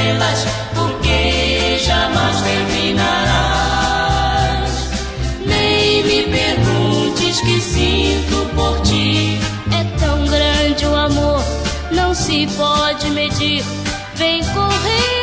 estrelas, porque jamais terminarás. Nem me perguntes que sinto por ti. É tão grande o amor, não se pode medir. Vem correr